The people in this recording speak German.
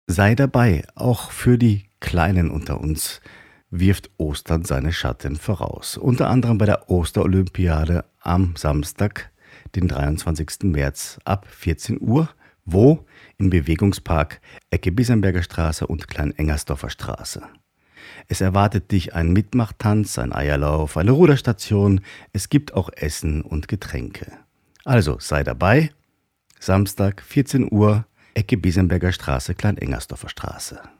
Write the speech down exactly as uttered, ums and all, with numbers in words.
Sei dabei, auch für die Kleinen unter uns wirft Ostern seine Schatten voraus. Unter anderem bei der Osterolympiade am Samstag, den dreiundzwanzigsten März ab vierzehn Uhr. Wo? Im Bewegungspark Ecke Bissenberger Straße und Klein-Engersdorfer Straße. Es erwartet dich ein Mitmachtanz, ein Eierlauf, eine Ruderstation. Es gibt auch Essen und Getränke. Also sei dabei. Samstag vierzehn Uhr, Ecke Bissenberger Straße, Klein-Engersdorfer Straße.